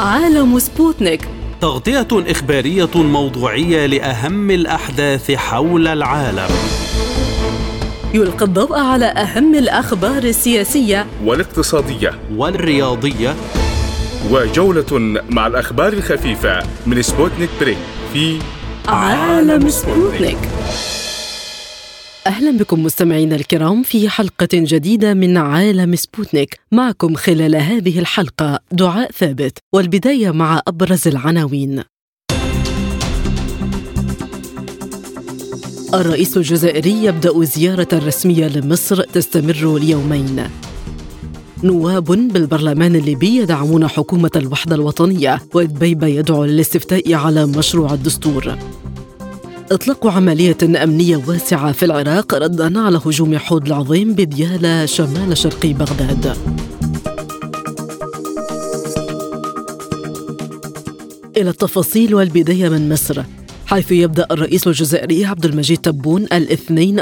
عالم سبوتنيك، تغطية إخبارية موضوعية لأهم الأحداث حول العالم. يلقي الضوء على أهم الأخبار السياسية والاقتصادية والرياضية، وجولة مع الأخبار الخفيفة من سبوتنيك بريك في عالم سبوتنيك. أهلا بكم مستمعينا الكرام في حلقة جديدة من عالم سبوتنيك. معكم خلال هذه الحلقة دعاء ثابت، والبداية مع أبرز العناوين. الرئيس الجزائري يبدأ زيارة رسمية لمصر تستمر ليومين. نواب بالبرلمان الليبي يدعمون حكومة الوحدة الوطنية، ودبيبة يدعو للاستفتاء على مشروع الدستور. إطلاق عملية أمنية واسعة في العراق ردا على هجوم حوض العظيم بديالى شمال شرقي بغداد. إلى التفاصيل والبداية من مصر، حيث يبدأ الرئيس الجزائري عبد المجيد تبون الاثنين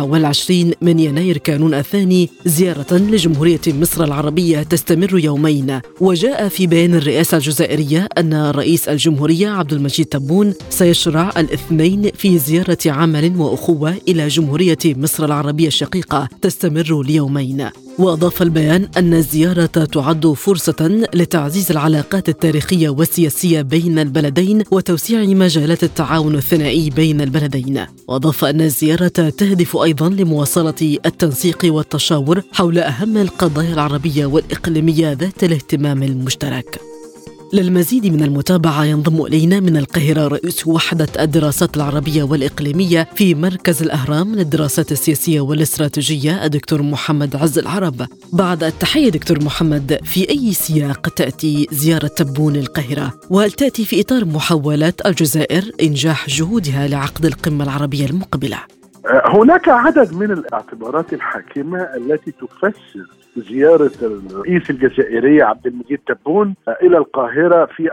24 من يناير كانون الثاني زيارة لجمهورية مصر العربية تستمر يومين. وجاء في بيان الرئاسة الجزائرية أن رئيس الجمهورية عبد المجيد تبون سيشرع الاثنين في زيارة عمل وأخوة إلى جمهورية مصر العربية الشقيقة تستمر ليومين. وأضاف البيان أن الزيارة تعد فرصة لتعزيز العلاقات التاريخية والسياسية بين البلدين وتوسيع مجالات التعاون الثنائي بين البلدين. وأضاف أن الزيارة تهدف أيضا لمواصلة التنسيق والتشاور حول أهم القضايا العربية والإقليمية ذات الاهتمام المشترك. للمزيد من المتابعة ينضم إلينا من القاهرة رئيس وحدة الدراسات العربية والإقليمية في مركز الأهرام للدراسات السياسية والاستراتيجية الدكتور محمد عز العرب. بعد التحية دكتور محمد، في أي سياق تأتي زيارة تبون القاهرة؟ وهل تأتي في إطار محاولات الجزائر إنجاح جهودها لعقد القمة العربية المقبلة؟ هناك عدد من الاعتبارات الحاكمة التي تفسر زيارة الرئيس الجزائري عبد المجيد تبون إلى القاهرة في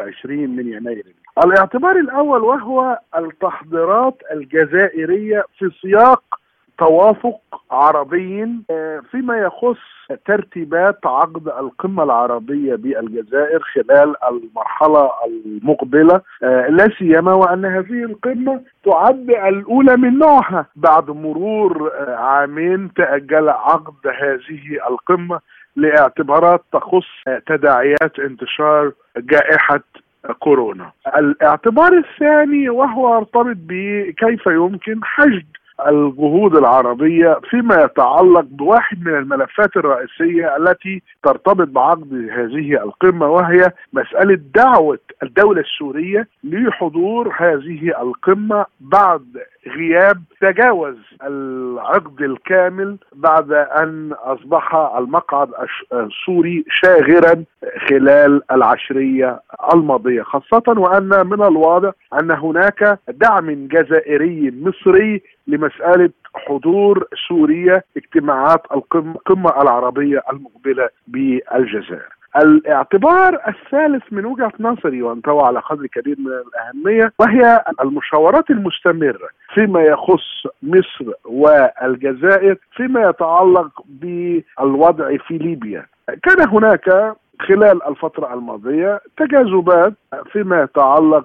24 من يناير. الاعتبار الأول وهو التحضيرات الجزائرية في سياق توافق عربي فيما يخص ترتيبات عقد القمة العربية بالجزائر خلال المرحلة المقبلة، لا سيما وأن هذه القمة تعد الأولى من نوعها بعد مرور عامين تأجل عقد هذه القمة لاعتبارات تخص تداعيات انتشار جائحة كورونا. الاعتبار الثاني وهو يرتبط بكيف يمكن حشد الجهود العربية فيما يتعلق بواحد من الملفات الرئيسية التي ترتبط بعقد هذه القمة، وهي مسألة دعوة الدولة السورية لحضور هذه القمة بعد غياب تجاوز العقد الكامل بعد أن أصبح المقعد السوري شاغرا خلال العشرية الماضية، خاصة وأن من الواضح أن هناك دعم جزائري مصري لمسألة حضور سوريا اجتماعات القمة العربية المقبلة بالجزائر. الاعتبار الثالث من وجهة نظري وانطوى على قدر كبير من الأهمية وهي المشاورات المستمرة فيما يخص مصر والجزائر فيما يتعلق بالوضع في ليبيا. كان هناك خلال الفترة الماضية تجاذبات فيما يتعلق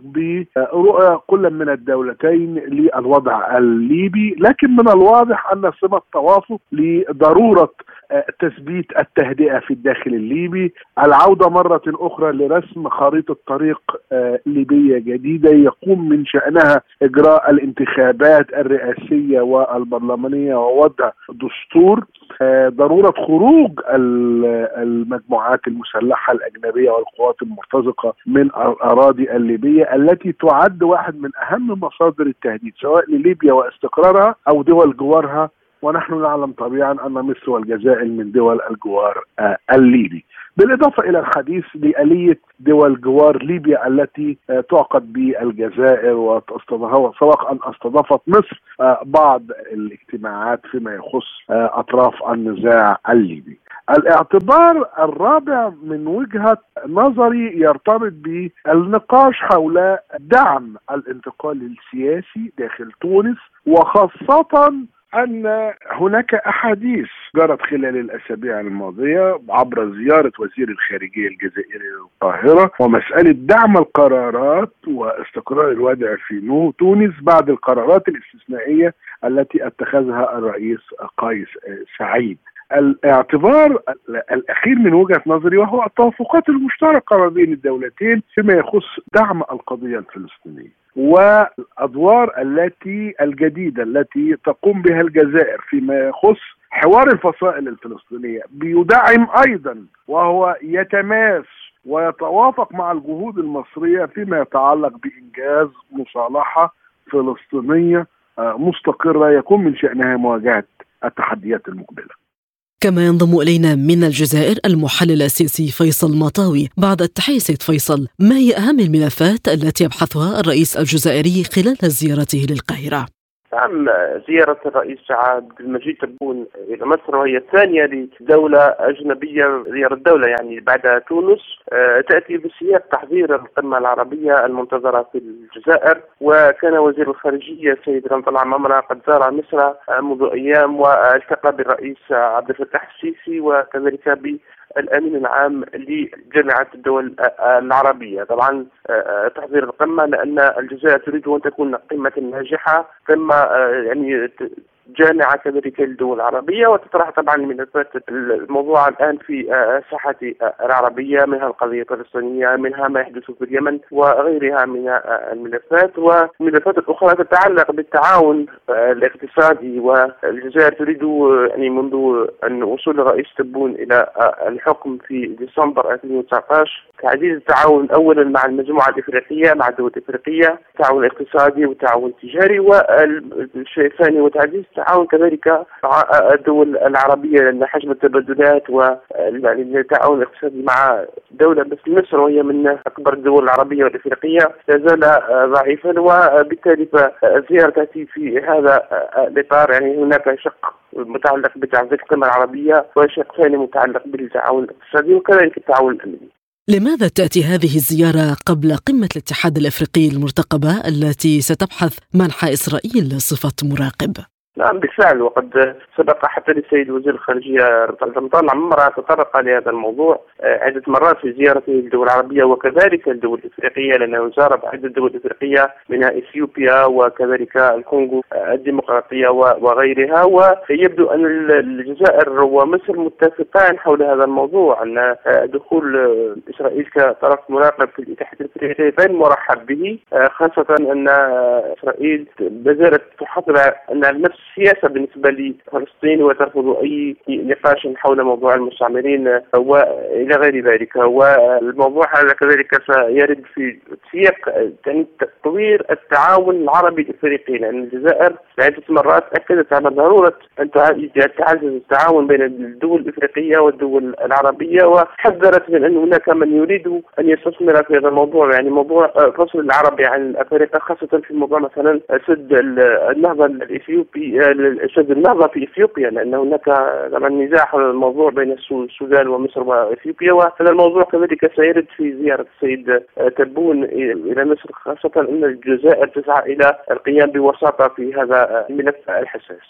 برؤى كل من الدولتين للوضع الليبي، لكن من الواضح أن صمة توافق لضرورة تثبيت التهدئة في الداخل الليبي، العودة مرة أخرى لرسم خريطة طريق ليبية جديدة يقوم من شأنها إجراء الانتخابات الرئاسية والبرلمانية ووضع دستور، ضرورة خروج المجموعات المسلحة الأجنبية والقوات المرتزقة من الأراضي الليبية التي تعد واحد من أهم مصادر التهديد سواء لليبيا واستقرارها أو دول جوارها، ونحن نعلم طبيعا أن مصر والجزائر من دول الجوار الليبي، بالإضافة إلى الحديث لآلية دول جوار ليبيا التي تعقد بالجزائر وسبق أن استضافت مصر بعض الاجتماعات فيما يخص أطراف النزاع الليبي. الاعتبار الرابع من وجهة نظري يرتبط بالنقاش حول دعم الانتقال السياسي داخل تونس، وخاصة أن هناك أحاديث جرت خلال الأسابيع الماضية عبر زيارة وزير الخارجية الجزائري للقاهرة، ومسألة دعم القرارات واستقرار الوضع في تونس بعد القرارات الاستثنائية التي اتخذها الرئيس قيس سعيد. الاعتبار الأخير من وجهة نظري وهو التوافقات المشتركة ما بين الدولتين فيما يخص دعم القضية الفلسطينية والأدوار الجديدة التي تقوم بها الجزائر فيما يخص حوار الفصائل الفلسطينية، بيدعم أيضا وهو يتماس ويتوافق مع الجهود المصرية فيما يتعلق بإنجاز مصالحة فلسطينية مستقرة يكون من شأنها مواجهة التحديات المقبلة. كما ينضم إلينا من الجزائر المحلل السياسي فيصل مطاوي. بعد التحية سيد فيصل، ما هي أهم الملفات التي يبحثها الرئيس الجزائري خلال زيارته للقاهرة؟ نعم، زيارة الرئيس عبد المجيد تبون إلى مصر وهي الثانية لدولة أجنبية، زيارة دولة يعني بعد تونس، تأتي بسياق تحضير القمة العربية المنتظرة في الجزائر. وكان وزير الخارجية السيد رمضان عمامرة قد زار مصر منذ أيام والتقى بالرئيس عبد الفتاح السيسي وكذلك الأمين العام لجامعة الدول العربية. طبعا تحضير القمة لأن الجزائر تريد أن تكون قمة ناجحة، قمة يعني جامعة كذلك للدول العربية، وتطرح طبعا ملفات الموضوع الآن في الساحة العربية، منها القضية الفلسطينية، منها ما يحدث في اليمن وغيرها من الملفات. والملفات الأخرى تتعلق بالتعاون الاقتصادي، والجزائر تريد يعني منذ أن وصول الرئيس تبون إلى الحكم في ديسمبر 2019 تعزيز التعاون أولا مع المجموعة الإفريقية، مع الدول الإفريقية، التعاون الاقتصادي والتعاون التجاري، والشيء الثاني وتعزيز التعاون كذلك مع الدول العربية، لأن حجم التبادلات والتعاون الاقتصادي مع دولة مثل مصر وهي من أكبر الدول العربية والإفريقية لا زال ضعيفا، وبالتالي فالزيارة تأتي في هذا الإطار. يعني هناك شق متعلق بتعزيز القمة العربية وشق ثاني متعلق بالتعاون الاقتصادي وكذلك التعاون الأمني. لماذا تأتي هذه الزيارة قبل قمة الاتحاد الأفريقي المرتقبة التي ستبحث منح إسرائيل صفة مراقب؟ نعم بالفعل، وقد سبق حتى للسيد وزير الخارجية رمضان عمامرة تطرق لهذا الموضوع عدة مرات في زيارته للدول العربية وكذلك الدول الإفريقية، لأنه زار عدة دول إفريقية منها إثيوبيا وكذلك الكونغو الديمقراطية وغيرها. ويبدو أن الجزائر ومصر متفقان حول هذا الموضوع، أن دخول إسرائيل كطرف مراقب في الاتحاد الأفريقي غير مرحب به، خاصة أن إسرائيل بزالت تحضر أن نفس السياسة بالنسبة لفلسطين وترفض أي نقاش حول موضوع المستعمرين وإلى غير ذلك. والموضوع هذا كذلك سيرد في سياق تطوير التعاون العربي الإفريقي، لأن الجزائر عدة مرات أكدت على ضرورة أن تعزز التعاون بين الدول الإفريقية والدول العربية، وحذرت من أن هناك من يريد أن يستثمر في هذا الموضوع، يعني موضوع فصل العربي عن أفريقيا، خاصة في موضوع مثلا سد النهضة الإثيوبي، سد النهضة في إثيوبيا، لأن هناك طبعا نزاع حول الموضوع بين السودان ومصر وإثيوبيا، وهذا الموضوع كذلك سيرد في زيارة السيد تبون إلى مصر، خاصة أن الجزائر تسعى إلى القيام بوساطة في هذا الملف الحساس.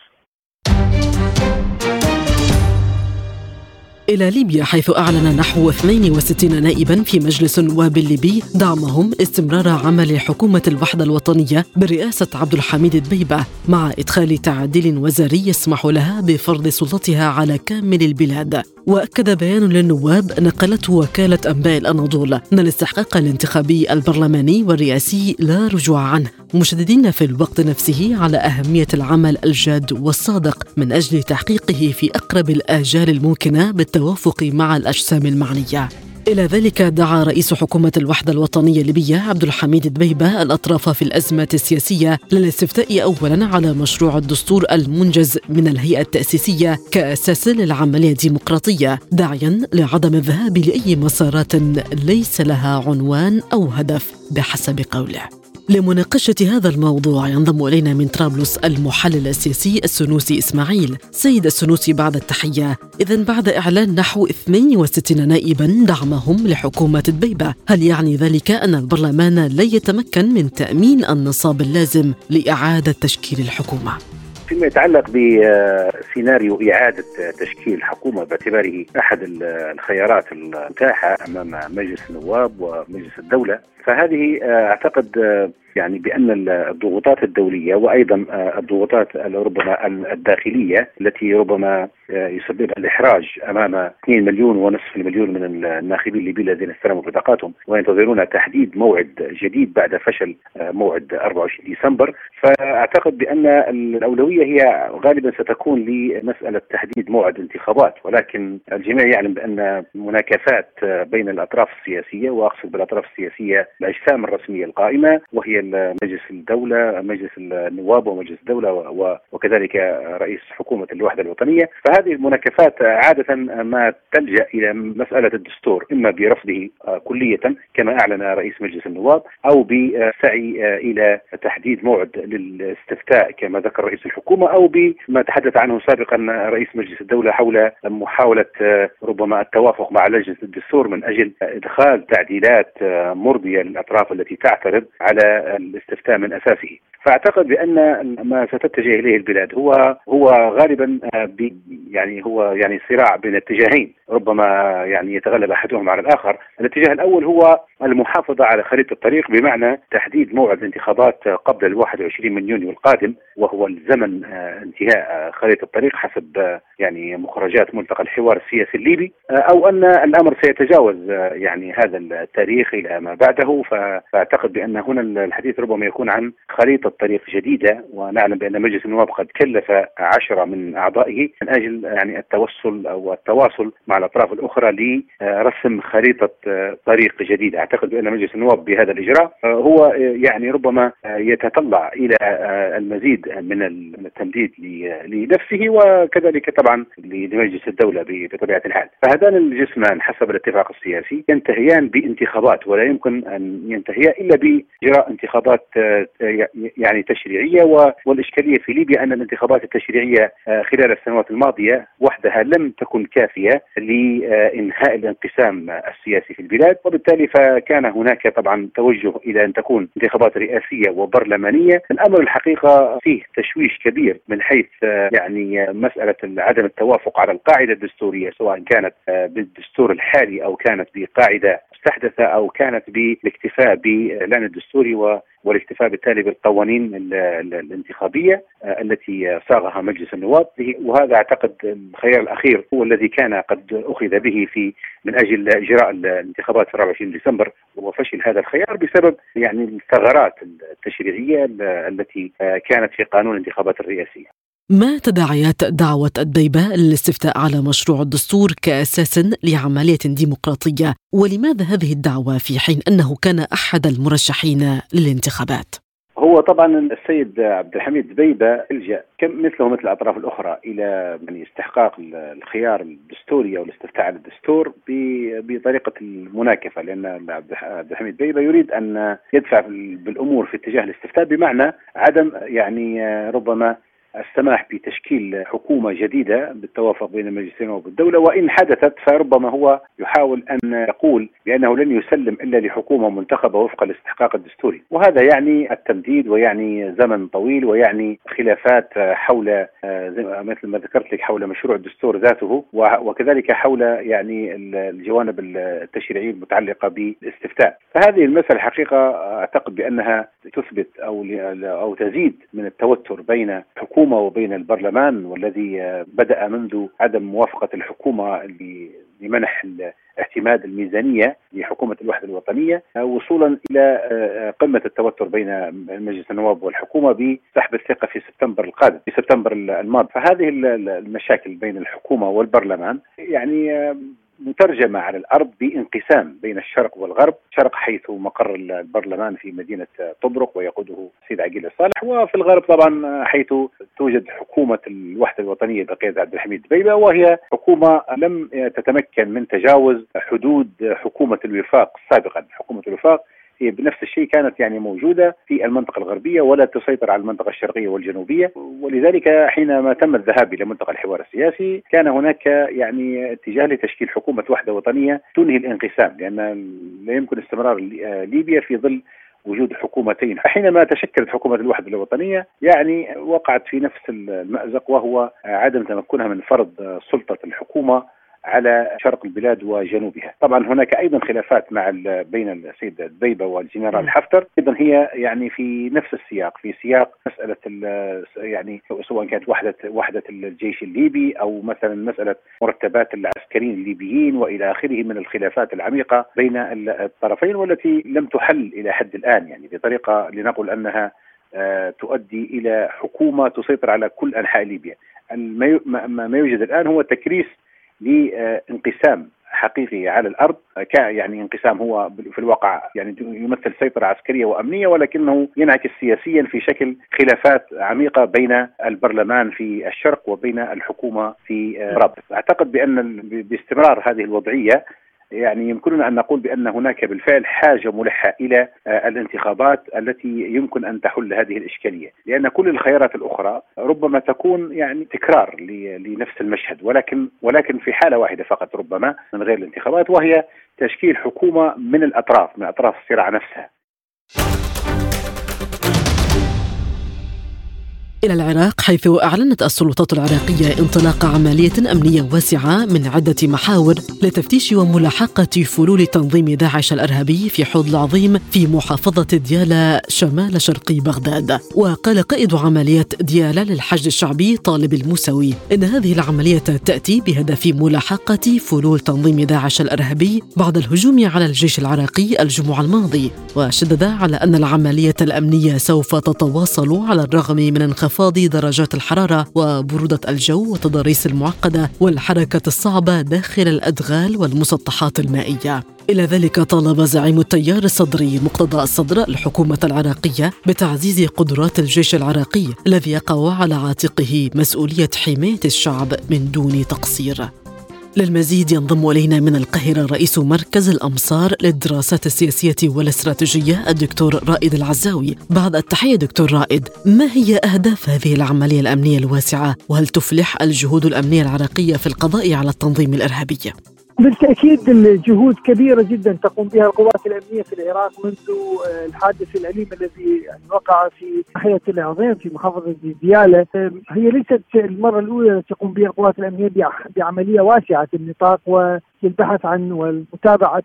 إلى ليبيا، حيث أعلن نحو 62 نائبا في مجلس النواب الليبي دعمهم استمرار عمل حكومة الوحدة الوطنية برئاسة عبد الحميد دبيبة، مع إدخال تعديل وزاري يسمح لها بفرض سلطتها على كامل البلاد. وأكد بيان للنواب نقلته وكالة أنباء الأناضول أن الاستحقاق الانتخابي البرلماني والرئاسي لا رجوع عنه، مشددين في الوقت نفسه على أهمية العمل الجاد والصادق من أجل تحقيقه في أقرب الآجال الممكنة بالتوافق مع الأجسام المعنية. إلى ذلك دعا رئيس حكومة الوحدة الوطنية الليبية عبد الحميد دبيبة الأطراف في الأزمة السياسية للاستفتاء أولا على مشروع الدستور المنجز من الهيئة التأسيسية كأساس للعملية الديمقراطية، داعيا لعدم الذهاب لأي مسارات ليس لها عنوان أو هدف بحسب قوله. لمناقشة هذا الموضوع ينضم إلينا من طرابلس المحلل السياسي السنوسي إسماعيل. سيد السنوسي، بعد التحية، إذن بعد إعلان نحو 62 نائبا دعمهم لحكومة دبيبة، هل يعني ذلك أن البرلمان لا يتمكن من تأمين النصاب اللازم لإعادة تشكيل الحكومة؟ فيما يتعلق بسيناريو إعادة تشكيل حكومة باعتباره أحد الخيارات المتاحة أمام مجلس النواب ومجلس الدولة، فهذه أعتقد يعني بأن الضغوطات الدولية وأيضا الضغوطات ربما الداخلية التي ربما يسببها الإحراج أمام 2 مليون ونصف المليون من الناخبين الليبيين الذين استلموا بطاقاتهم وينتظرون تحديد موعد جديد بعد فشل موعد 24 ديسمبر، فأعتقد بأن الأولوية هي غالبا ستكون لمسألة تحديد موعد انتخابات، ولكن الجميع يعلم بأن مناكفات بين الأطراف السياسية، وأقصد بالأطراف السياسية الأجسام الرسمية القائمة وهي مجلس الدولة، مجلس النواب ومجلس الدولة وكذلك رئيس حكومة الوحدة الوطنية، فهذه المناكفات عادة ما تلجأ إلى مسألة الدستور، إما برفضه كلية كما أعلن رئيس مجلس النواب، أو بسعي إلى تحديد موعد للاستفتاء كما ذكر رئيس الحكومة، أو بما تحدث عنه سابقا رئيس مجلس الدولة حول محاولة ربما التوافق مع لجنة الدستور من أجل إدخال تعديلات مرضية للأطراف التي تعترض على الاستفتاء من أساسه. فأعتقد بأن ما ستتجه إليه البلاد هو غالبا هو صراع بين اتجاهين، ربما يتغلب أحدهم على الآخر. الاتجاه الأول هو المحافظة على خريطة الطريق، بمعنى تحديد موعد الانتخابات قبل 21 من يونيو القادم، وهو الزمن انتهاء خريطة الطريق حسب مخرجات ملتقى الحوار السياسي الليبي، أو أن الأمر سيتجاوز هذا التاريخ إلى ما بعده. فأعتقد بأن هنا الحديث ربما يكون عن خريطة طريق جديدة، ونعلم بأن مجلس النواب قد كلف 10 من أعضائه من أجل التوصل أو التواصل مع الأطراف الأخرى لرسم خريطة طريق جديدة. أعتقد بأن مجلس النواب بهذا الإجراء هو ربما يتطلع إلى المزيد من التمديد لنفسه وكذلك طبعا لمجلس الدولة بطبيعة الحال. فهذان الجسمان حسب الاتفاق السياسي ينتهيان بانتخابات، ولا يمكن أن ينتهيا إلا بإجراء انتخابات تشريعية. والإشكالية في ليبيا أن الانتخابات التشريعية خلال السنوات الماضية وحدها لم تكن كافية لإنهاء الانقسام السياسي في البلاد، وبالتالي فكان هناك طبعا توجه إلى أن تكون انتخابات رئاسية وبرلمانية. الأمر الحقيقة فيه تشويش كبير من حيث مسألة عدم التوافق على القاعدة الدستورية، سواء كانت بالدستور الحالي أو كانت بقاعدة مستحدثة أو كانت بالاكتفاء بالإعلان الدستوري والاكتفاء بالتالي بالقوانين الانتخابية التي صاغها مجلس النواب. وهذا أعتقد الخيار الأخير هو الذي كان قد أخذ به من أجل إجراء الانتخابات في 24 ديسمبر، وفشل هذا الخيار بسبب الثغرات التشريعية التي كانت في قانون الانتخابات الرئاسية. ما تداعيات دعوة الديبة للاستفتاء على مشروع الدستور كأساس لعملية ديمقراطية؟ ولماذا هذه الدعوة في حين أنه كان أحد المرشحين للانتخابات؟ هو طبعا السيد عبد الحميد دبيبة الجأ مثله مثل الأطراف الأخرى إلى استحقاق الخيار الدستوري أو الاستفتاء على الدستور بطريقة المناكفة، لأن عبد الحميد دبيبة يريد أن يدفع بالأمور في اتجاه الاستفتاء، بمعنى عدم ربما السماح بتشكيل حكومة جديدة بالتوافق بين المجلسين وبالدولة، وإن حدثت فربما هو يحاول أن يقول بأنه لن يسلم إلا لحكومة منتخبة وفق الاستحقاق الدستوري، وهذا التمديد زمن طويل خلافات حول مثل ما ذكرت لك حول مشروع الدستور ذاته، وكذلك حول الجوانب التشريعية المتعلقة بالاستفتاء. فهذه المسألة حقيقة أعتقد بأنها تثبت أو تزيد من التوتر بين حكومة وبين البرلمان، والذي بدأ منذ عدم موافقة الحكومة لمنح اعتماد الميزانية لحكومة الوحدة الوطنية، وصولا إلى قمة التوتر بين مجلس النواب والحكومة بسحب الثقة في سبتمبر القادم، في سبتمبر الماضي. فهذه المشاكل بين الحكومة والبرلمان مترجمة على الأرض بانقسام بين الشرق والغرب، الشرق حيث مقر البرلمان في مدينة طبرق ويقوده سيد عقيل الصالح، وفي الغرب طبعا حيث توجد حكومة الوحدة الوطنية بقيادة عبد الحميد دبيبة، وهي حكومة لم تتمكن من تجاوز حدود حكومة الوفاق سابقا. حكومة الوفاق هي بنفس الشيء كانت موجودة في المنطقة الغربية ولا تسيطر على المنطقة الشرقية والجنوبية، ولذلك حينما تم الذهاب إلى منطقة الحوار السياسي كان هناك اتجاه لتشكيل حكومة وحدة وطنية تنهي الانقسام، لأن لا يمكن استمرار ليبيا في ظل وجود حكومتين. حينما تشكلت حكومة الوحدة الوطنية يعني وقعت في نفس المأزق، وهو عدم تمكنها من فرض سلطة الحكومة على شرق البلاد وجنوبها. طبعا هناك ايضا خلافات بين السيد دبيبة والجنرال حفتر، ايضا هي يعني في نفس السياق، في سياق مساله يعني سواء كانت وحده الجيش الليبي او مثلا مساله مرتبات العسكريين الليبيين والى اخره من الخلافات العميقه بين الطرفين، والتي لم تحل الى حد الان يعني بطريقه لنقل انها تؤدي الى حكومه تسيطر على كل انحاء ليبيا. ما يوجد الان هو تكريس لانقسام حقيقي على الأرض، يعني انقسام هو في الواقع يعني يمثل سيطرة عسكرية وأمنية، ولكنه ينعكس سياسيا في شكل خلافات عميقة بين البرلمان في الشرق وبين الحكومة في الغرب. أعتقد بأن باستمرار هذه الوضعية يعني يمكننا أن نقول بأن هناك بالفعل حاجة ملحة إلى الانتخابات التي يمكن أن تحل هذه الإشكالية، لأن كل الخيارات الأخرى ربما تكون يعني تكرار لنفس المشهد، ولكن في حالة واحدة فقط ربما من غير الانتخابات، وهي تشكيل حكومة من أطراف الصراع نفسها. إلى العراق، حيث أعلنت السلطات العراقية انطلاق عملية أمنية واسعة من عدة محاور لتفتيش وملاحقة فلول تنظيم داعش الإرهابي في حوض العظيم في محافظة ديالى شمال شرقي بغداد. وقال قائد عملية ديالى للحشد الشعبي طالب الموسوي إن هذه العملية تأتي بهدف ملاحقة فلول تنظيم داعش الإرهابي بعد الهجوم على الجيش العراقي الجمعة الماضي، وشدد على أن العملية الأمنية سوف تتواصل على الرغم من انخفاض درجات الحرارة وبرودة الجو والتضاريس المعقدة والحركة الصعبة داخل الأدغال والمسطحات المائية. إلى ذلك طالب زعيم التيار الصدري مقتدى الصدر الحكومة العراقية بتعزيز قدرات الجيش العراقي الذي يقع على عاتقه مسؤولية حماية الشعب من دون تقصير. للمزيد ينضم إلينا من القاهرة رئيس مركز الأمصار للدراسات السياسية والاستراتيجية الدكتور رائد العزاوي. بعد التحية دكتور رائد، ما هي أهداف هذه العملية الأمنية الواسعة، وهل تفلح الجهود الأمنية العراقية في القضاء على التنظيم الإرهابي؟ بالتأكيد الجهود كبيرة جدا تقوم بها القوات الأمنية في العراق منذ الحادث الأليم الذي وقع في ناحية العظيم في محافظة ديالى. هي ليست المرة الأولى التي تقوم بها القوات الأمنية بعملية واسعة النطاق والبحث عن والمتابعة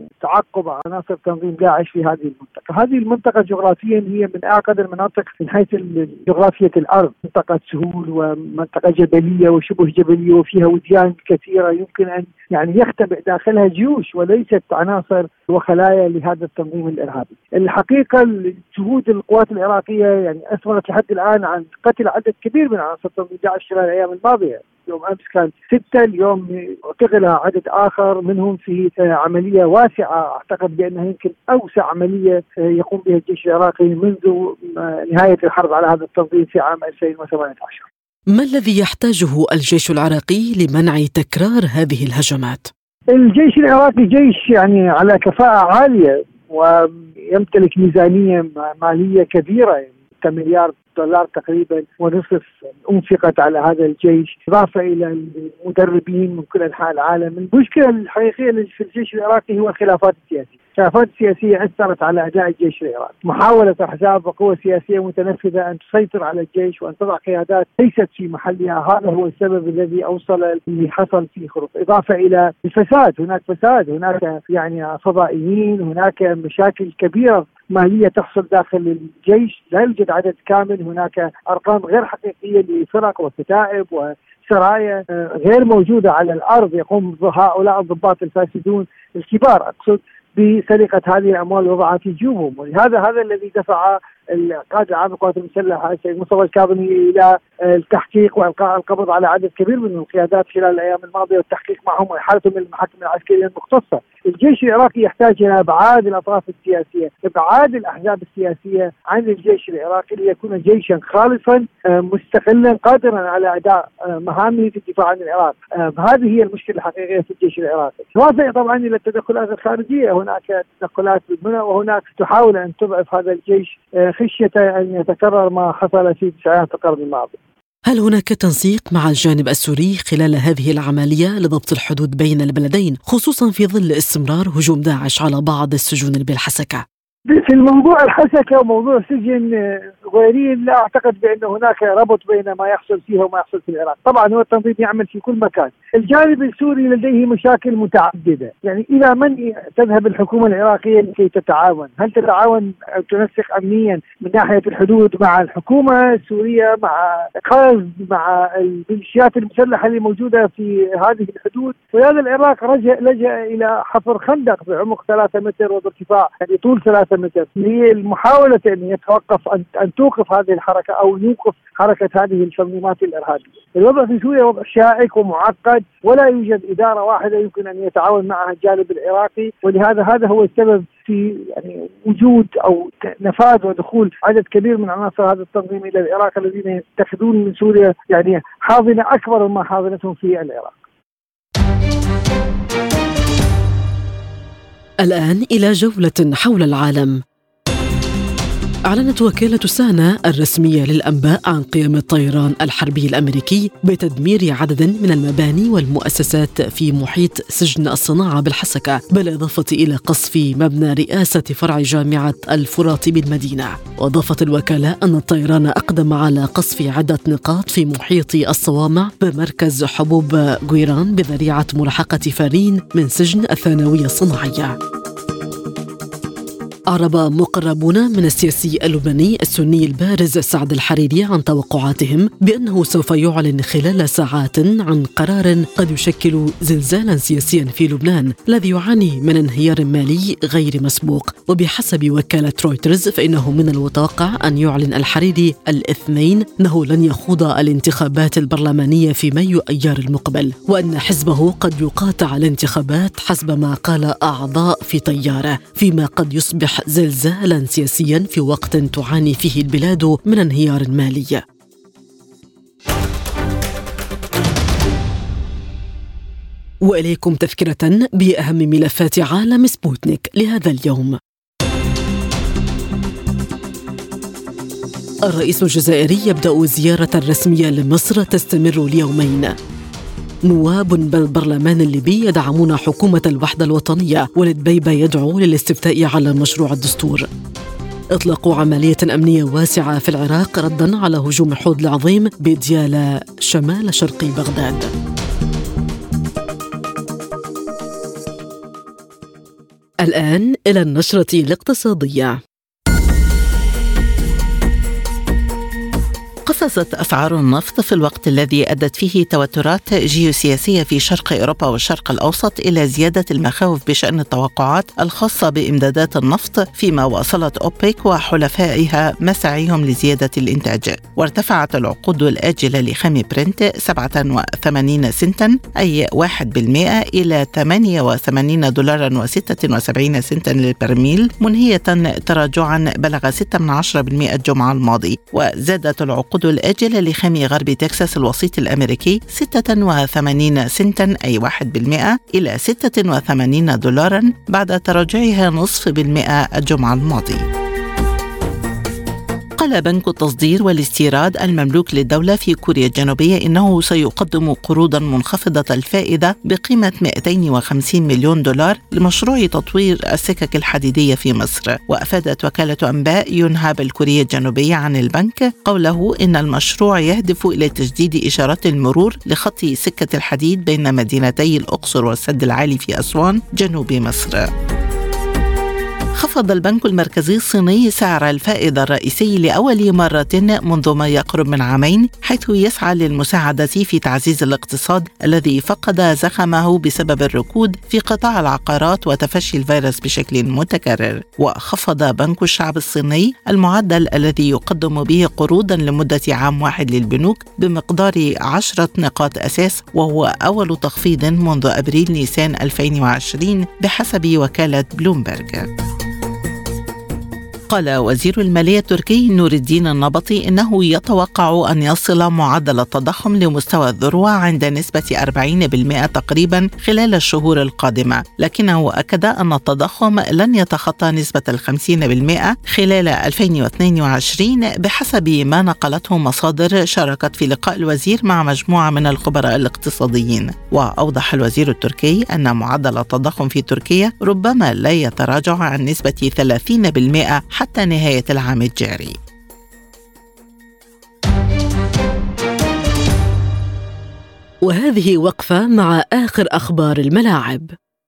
وتعقب عناصر تنظيم داعش في هذه المنطقة. هذه المنطقة جغرافيا هي من أعقد المناطق من حيث جغرافية الأرض، منطقة سهول ومنطقة جبلية وشبه جبلية وفيها وديان كثيرة يمكن أن يعني يختبئ داخلها جيوش وليست عناصر وخلايا لهذا التنظيم الإرهابي. الحقيقة جهود القوات العراقية يعني أثمرت لحد الآن عن قتل عدد كبير من عناصر تنظيم داعش خلال الأيام الماضية. يوم أمس كان 6، اليوم اعتقل عدد آخر منهم في عملية واسعة أعتقد بأنها يمكن أوسع عملية يقوم بها الجيش العراقي منذ نهاية الحرب على هذا التنظيم في عام 2018. ما الذي يحتاجه الجيش العراقي لمنع تكرار هذه الهجمات؟ الجيش العراقي جيش يعني على كفاءة عالية ويمتلك ميزانية مالية كبيرة، 6 مليار دولار تقريبا ونصف أنفقت على هذا الجيش، إضافة إلى المدربين من كل أنحاء العالم. المشكلة الحقيقية في الجيش العراقي هو الخلافات السياسية. الخلافات السياسية أثرت على أداء الجيش العراقي. محاولة أحزاب وقوى سياسية متنفذة أن تسيطر على الجيش وأن تضع قيادات ليست في محلها، هذا هو السبب الذي أوصل اللي حصل في خروج. إضافة إلى الفساد، هناك فساد، هناك يعني فضائيين، هناك مشاكل كبيرة مالية تحصل داخل الجيش، لا يوجد عدد كامل، هناك أرقام غير حقيقية لفرق وكتائب وسرايا غير موجودة على الأرض يقوم هؤلاء الضباط الفاسدون الكبار أقصد بسرقة هذه الأموال ووضعها في جيوبهم. ولهذا هذا الذي دفع القائد العام للقوات المسلحة السيد مصطفى الكاظمي إلى التحقيق وإلقاء القبض على عدد كبير من القيادات خلال الأيام الماضية والتحقيق معهم وإحالتهم إلى المحاكم العسكرية المختصة. الجيش العراقي يحتاج إلى إبعاد الأطراف السياسية، إبعاد الأحزاب السياسية عن الجيش العراقي ليكون جيشا خالصا مستقلا قادرا على أداء مهامه في الدفاع عن العراق. هذه هي المشكلة الحقيقية في الجيش العراقي. إضافة طبعا إلى التدخلات الخارجية، هناك تدخلات بالبنى وهناك تحاول أن تضعف هذا الجيش خشية أن يتكرر ما حصل في تسعينات القرن الماضي. هل هناك تنسيق مع الجانب السوري خلال هذه العملية لضبط الحدود بين البلدين، خصوصا في ظل استمرار هجوم داعش على بعض السجون بالحسكة؟ في الموضوع الحسكة وموضوع سجن غيرين، لا أعتقد بأن هناك ربط بين ما يحصل فيها وما يحصل في العراق. طبعا هو التنظيم يعمل في كل مكان. الجانب السوري لديه مشاكل متعددة، يعني إلى من تذهب الحكومة العراقية لكي تتعاون؟ هل تتعاون أو تنسق أمنيا من ناحية الحدود مع الحكومة السورية، مع قصد مع الميليشيات المسلحة اللي موجودة في هذه الحدود؟ ولهذا العراق لجأ إلى حفر خندق بعمق 3 متر وبارتفاع يعني طول 3 متر لمحاولة أن يتوقف أن توقف هذه الحركة أو يوقف حركة هذه التنظيمات الإرهابية. الوضع في سوريا وضع شائك ومعقد، ولا يوجد إدارة واحدة يمكن أن يتعاون معها الجانب العراقي، ولهذا هذا هو السبب في يعني وجود أو نفاذ ودخول عدد كبير من عناصر هذا التنظيم إلى العراق، الذين يتخذون من سوريا يعني حاضنة أكبر مما حاضنتهم في العراق. الآن إلى جولة حول العالم. أعلنت وكالة سانا الرسمية للأنباء عن قيام الطيران الحربي الأمريكي بتدمير عدد من المباني والمؤسسات في محيط سجن الصناعة بالحسكة، بالإضافة إلى قصف مبنى رئاسة فرع جامعة الفرات بالمدينة. وأضافت الوكالة أن الطيران أقدم على قصف عدة نقاط في محيط الصوامع بمركز حبوب غويران بذريعة ملاحقة فارين من سجن الثانوية الصناعية. أعرب مقربون من السياسي اللبناني السني البارز سعد الحريري عن توقعاتهم بأنه سوف يعلن خلال ساعات عن قرار قد يشكل زلزالا سياسيا في لبنان الذي يعاني من انهيار مالي غير مسبوق. وبحسب وكالة رويترز فإنه من المتوقع أن يعلن الحريري الاثنين أنه لن يخوض الانتخابات البرلمانية في مايو أيار المقبل، وأن حزبه قد يقاطع الانتخابات حسب ما قال أعضاء في طيارة، فيما قد يصبح زلزالا سياسيا في وقت تعاني فيه البلاد من انهيار مالي. وإليكم تذكرة بأهم ملفات عالم سبوتنيك لهذا اليوم. الرئيس الجزائري يبدأ زيارة رسمية لمصر تستمر اليومين. نواب بالبرلمان الليبي يدعمون حكومة الوحدة الوطنية، ولدبيبة يدعو للاستفتاء على مشروع الدستور. إطلاق عملية أمنية واسعة في العراق رداً على هجوم الحوثي العظيم بديالى شمال شرقي بغداد. الآن إلى النشرة الاقتصادية. قفزت أسعار النفط في الوقت الذي أدت فيه توترات جيوسياسية في شرق أوروبا والشرق الأوسط إلى زيادة المخاوف بشأن التوقعات الخاصة بإمدادات النفط، فيما واصلت أوبك وحلفائها مساعيهم لزيادة الإنتاج. وارتفعت العقود الآجلة لخام برنت 87 سنتا أي 1% إلى $88.76 سنتا للبرميل، منهية تراجعا بلغ 6% الجمعة الماضي. وزادت العقود الآجلة لخام غرب تكساس الوسيط الأمريكي 86 سنتا أي 1% إلى $86 بعد تراجعها 0.5% الجمعة الماضية. قال بنك التصدير والاستيراد المملوك للدولة في كوريا الجنوبية إنه سيقدم قروضا منخفضة الفائدة بقيمة $250 مليون لمشروع تطوير السكك الحديدية في مصر. وأفادت وكالة أنباء يونهاب الكورية الجنوبية عن البنك قوله إن المشروع يهدف إلى تجديد إشارات المرور لخط سكة الحديد بين مدينتي الأقصر والسد العالي في أسوان جنوب مصر. خفض البنك المركزي الصيني سعر الفائدة الرئيسي لأول مرة منذ ما يقرب من عامين، حيث يسعى للمساعدة في تعزيز الاقتصاد الذي فقد زخمه بسبب الركود في قطاع العقارات وتفشي الفيروس بشكل متكرر. وخفض بنك الشعب الصيني المعدل الذي يقدم به قروضا لمدة عام واحد للبنوك بمقدار 10 نقاط أساس، وهو أول تخفيض منذ أبريل نيسان 2020 بحسب وكالة بلومبرج. قال وزير المالية التركي نور الدين النبطي إنه يتوقع أن يصل معدل التضخم لمستوى الذروة عند نسبة 40% تقريبا خلال الشهور القادمة، لكنه أكد أن التضخم لن يتخطى نسبة 50% خلال 2022 بحسب ما نقلته مصادر شاركت في لقاء الوزير مع مجموعة من الخبراء الاقتصاديين. وأوضح الوزير التركي أن معدل التضخم في تركيا ربما لا يتراجع عن نسبة 30% حتى نهاية العام الجاري. وهذه وقفة مع آخر أخبار الملاعب.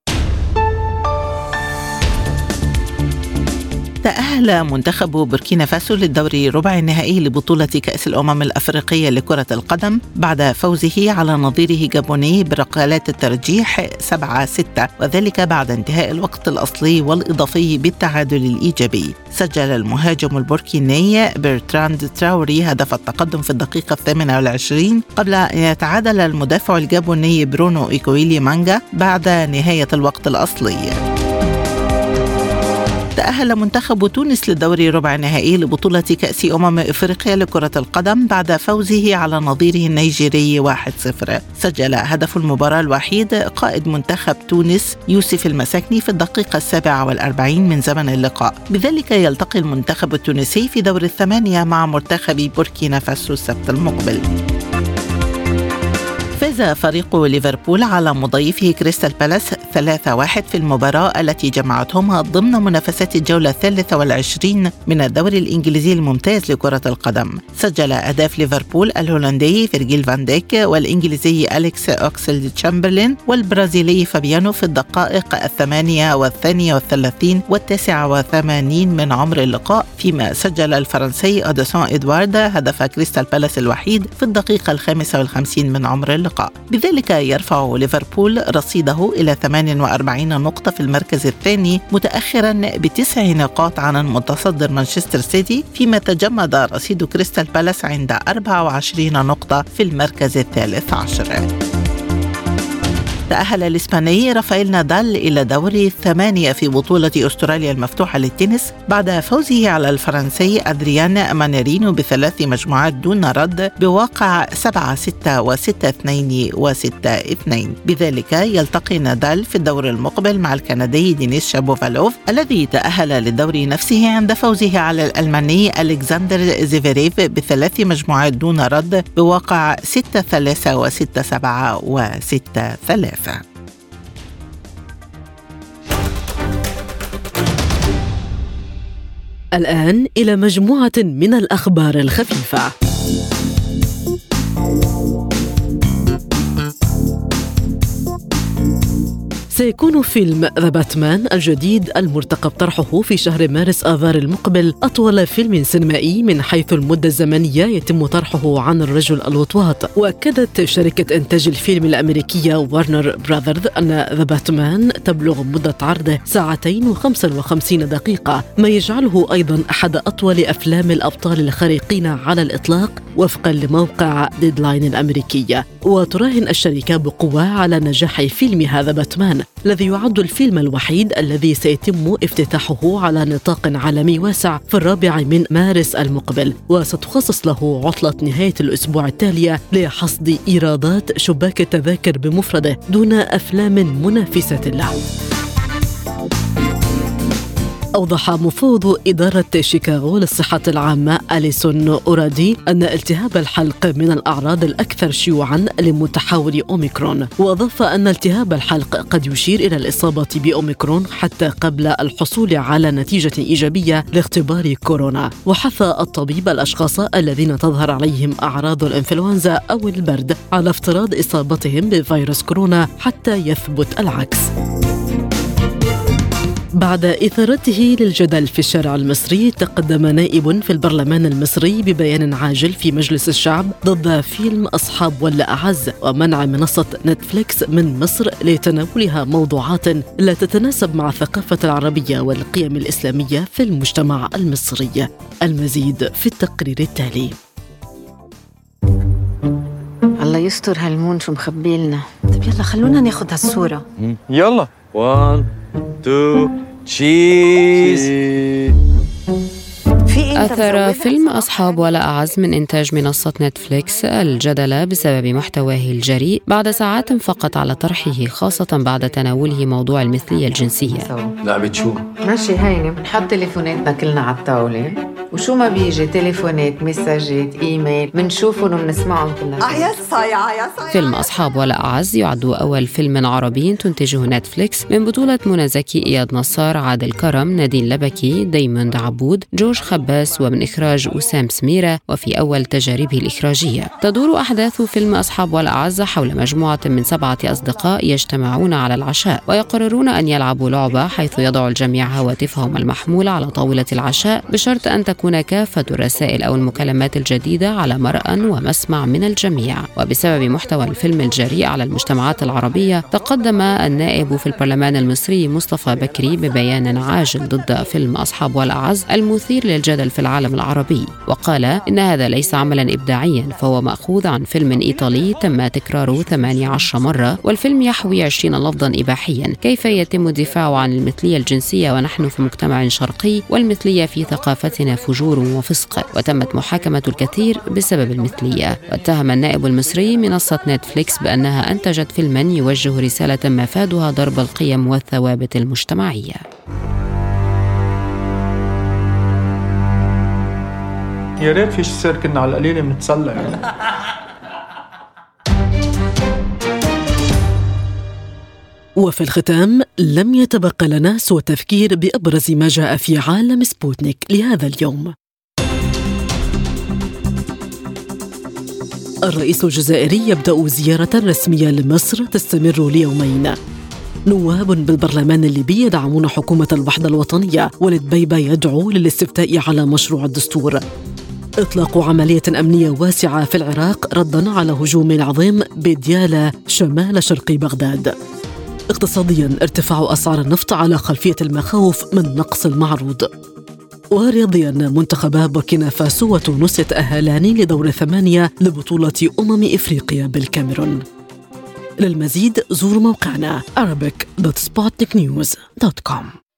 تأهل منتخب بوركينا فاسو للدور ربع النهائي لبطولة كأس الأمم الأفريقية لكرة القدم بعد فوزه على نظيره جابوني بركلات الترجيح 7-6، وذلك بعد انتهاء الوقت الأصلي والإضافي بالتعادل الإيجابي. سجل المهاجم البوركيني برتراند تراوري هدف التقدم في الدقيقة 28 قبل أن يتعادل المدافع الجابوني برونو إيكويلي مانجا بعد نهاية الوقت الأصلي. تأهل منتخب تونس للدور ربع النهائي لبطولة كأس أفريقيا لكرة القدم بعد فوزه على نظيره النيجيري 1-0. سجل هدف المباراة الوحيد قائد منتخب تونس يوسف المساكني في الدقيقة 47 من زمن اللقاء. بذلك يلتقي المنتخب التونسي في دور الثمانية مع مرتخب بوركينا فاسو السبت المقبل. فاز فريق ليفربول على مضيفه كريستال بالاس 3-1 في المباراة التي جمعتهما ضمن منافسات الجولة 23 من الدوري الإنجليزي الممتاز لكرة القدم. سجل أهداف ليفربول الهولندي فيرجيل فان ديك والإنجليزي أليكس أوكسل تشامبرلين والبرازيلي فابيانو في الدقائق 38 و89 من عمر اللقاء، فيما سجل الفرنسي أديسون إدوارد هدف كريستال بالاس الوحيد في الدقيقة 55 من عمر اللقاء. بذلك يرفع ليفربول رصيده إلى 48 نقطة في المركز الثاني، متأخرا ب9 نقاط عن المتصدر مانشستر سيتي، فيما تجمد رصيد كريستال بالاس عند 24 نقطة في المركز الثالث عشر. تأهل الإسباني رافائيل نادال إلى دور الثمانية في بطولة أستراليا المفتوحة للتنس بعد فوزه على الفرنسي أدريان مانيرينو ب3 مجموعات دون رد بواقع 7-6 و6-2 و6-2. بذلك يلتقي نادال في الدور المقبل مع الكندي دينيس شابوفالوف الذي تأهل للدور نفسه عند فوزه على الألماني ألكسندر زيفيريف ب3 مجموعات دون رد بواقع 6-3 و6-7 و6-3. الآن إلى مجموعة من الأخبار الخفيفة. سيكون فيلم ذا باتمان الجديد المرتقب طرحه في شهر مارس آذار المقبل أطول فيلم سينمائي من حيث المدة الزمنية يتم طرحه عن الرجل الوطواط. وأكدت شركة إنتاج الفيلم الأمريكية وارنر براذرز أن ذا باتمان تبلغ مدة عرضه 2 و55 دقيقة، ما يجعله أيضا أحد أطول أفلام الأبطال الخارقين على الإطلاق وفقا لموقع ديدلاين الأمريكية. وتراهن الشركة بقوة على نجاح فيلم هذا باتمان الذي يعد الفيلم الوحيد الذي سيتم افتتاحه على نطاق عالمي واسع في 4 مارس المقبل، وستخصص له عطلة نهاية الأسبوع التالية لحصد إيرادات شباك التذاكر بمفرده دون أفلام منافسة له. أوضح مفوض إدارة شيكاغو للصحة العامة أليسون أورادي أن التهاب الحلق من الأعراض الأكثر شيوعاً لمتحور أوميكرون، وأضاف أن التهاب الحلق قد يشير إلى الإصابة بأوميكرون حتى قبل الحصول على نتيجة إيجابية لاختبار كورونا. وحث الطبيب الأشخاص الذين تظهر عليهم أعراض الإنفلونزا أو البرد على افتراض إصابتهم بفيروس كورونا حتى يثبت العكس. بعد إثارته للجدل في الشارع المصري، تقدم نائب في البرلمان المصري ببيان عاجل في مجلس الشعب ضد فيلم أصحاب ولا أعز ومنع منصة نتفليكس من مصر لتناولها موضوعات لا تتناسب مع الثقافة العربية والقيم الإسلامية في المجتمع المصري. المزيد في التقرير التالي. الله يستر هالمون شو مخبيلنا. طيب يلا خلونا ناخد هالصورة. يلا 1 2 تشيز. أثار فيلم أصحاب ولا أعز من إنتاج منصة نتفليكس الجدل بسبب محتواه الجريء بعد ساعات فقط على طرحه، خاصة بعد تناوله موضوع المثلية الجنسية. لعبة شو؟ ماشي هيني بنحط تليفوناتنا كلنا على الطاولة، وشو ما بيجي تليفونات مساجات إيميل بنشوفهم وبنسمعهم كلنا. يا صايعة. فيلم أصحاب ولا أعز يعد أول فيلم عربي تنتجه نتفليكس من بطولة منى زكي، إياد نصار، عادل كرم، نادين لبكي، دايموند عبود، جورج خباس، ومن إخراج وسام سميرة، وفي أول تجاربه الإخراجية. تدور أحداث فيلم أصحاب ولا أعز حول مجموعة من 7 أصدقاء يجتمعون على العشاء ويقررون أن يلعبوا لعبة حيث يضع الجميع هواتفهم المحمولة على طاولة العشاء بشرط أن تكون كافة الرسائل أو المكالمات الجديدة على مرأى ومسمع من الجميع. وبسبب محتوى الفيلم الجريء على المجتمعات العربية تقدم النائب في البرلمان المصري مصطفى بكري ببيان عاجل ضد فيلم أصحاب ولا أعز المثير للجدل في العالم العربي، وقال إن هذا ليس عملا إبداعيا فهو مأخوذ عن فيلم إيطالي تم تكراره 18 مرة، والفيلم يحوي 20 لفظا إباحيا. كيف يتم الدفاع عن المثلية الجنسية ونحن في مجتمع شرقي والمثلية في ثقافتنا فجور وفسق؟ وتمت محاكمة الكثير بسبب المثلية. واتهم النائب المصري منصة نتفليكس بأنها أنتجت فيلما يوجه رسالة مفادها ضرب القيم والثوابت المجتمعية. يا ريت فيش يصير كنا على القليلة بنتسلى يعني. وفي الختام لم يتبقى لنا سوى التفكير بأبرز ما جاء في عالم سبوتنيك لهذا اليوم. الرئيس الجزائري يبدأ زيارة رسمية لمصر تستمر ليومين. نواب بالبرلمان الليبي يدعمون حكومة الوحدة الوطنية، والدبيبة يدعو للاستفتاء على مشروع الدستور. إطلاق عملية أمنية واسعة في العراق رداً على هجوم عظيم بديالى شمال شرق بغداد. اقتصادياً ارتفاع أسعار النفط على خلفية المخاوف من نقص المعروض. ورياضياً منتخبا بوركينا فاسو وتونس يتأهلان لدور 8 لبطولة إفريقيا بالكاميرون. للمزيد زوروا موقعنا arabic.sputniknews.com.